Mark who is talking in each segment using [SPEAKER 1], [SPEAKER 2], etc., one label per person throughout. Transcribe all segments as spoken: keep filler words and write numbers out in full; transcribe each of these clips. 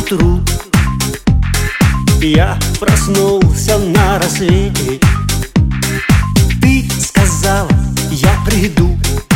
[SPEAKER 1] утру я проснулся на рассвете. Ты сказала, я приду,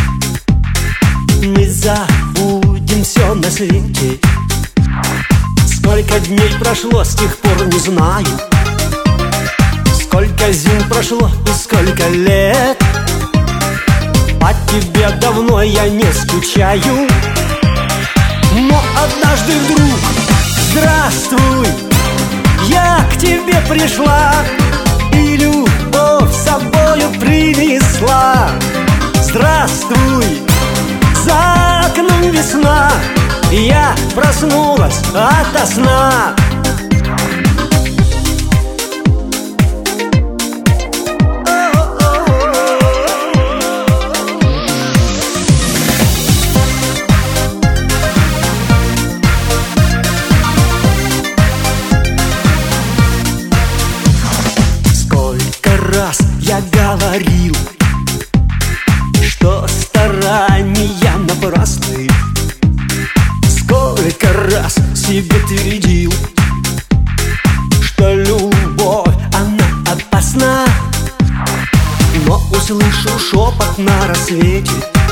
[SPEAKER 1] мы забудем все на свете. Сколько дней прошло с тех пор, не знаю. Сколько зим прошло и сколько лет. По тебе давно я не скучаю. Но однажды вдруг, здравствуй, я к тебе пришла и любовь с собою принесла. Здравствуй, за окном весна, я проснулась ото сна. Раз я говорил, что старания напрасны. Сколько раз себе твердил, что любовь, она опасна. Но услышу шепот на рассвете,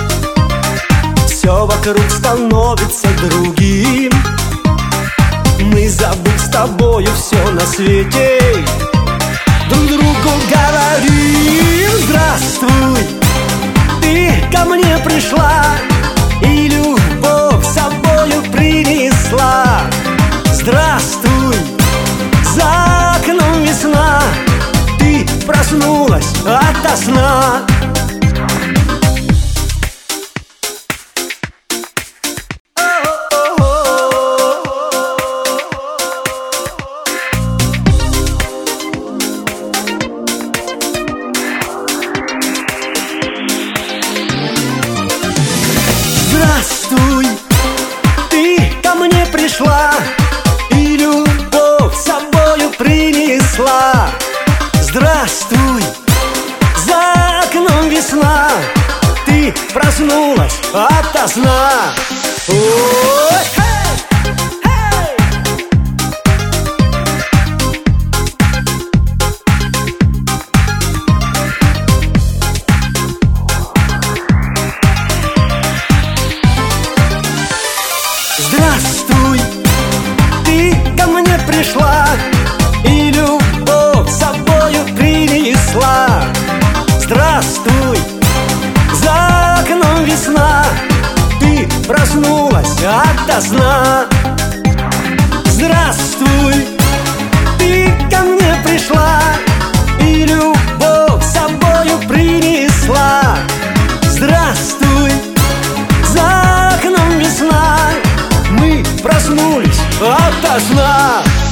[SPEAKER 1] все вокруг становится другим. Мы забыли с тобою все на свете, друг другу говорим: здравствуй, ты ко мне пришла и любовь с собою принесла. Здравствуй, за окном весна, ты проснулась ото сна. Здравствуй, ты ко мне пришла и любовь с собою принесла. Здравствуй, за окном весна, ты проснулась ото сна. Ой, hey, hey. Здравствуй, ты ко мне пришла и любовь с собою принесла. Здравствуй, за окном весна, ты проснулась ото сна. Здравствуй, ты ко мне пришла и любовь с собою принесла. Здравствуй, за окном весна, мы проснулись ото сна.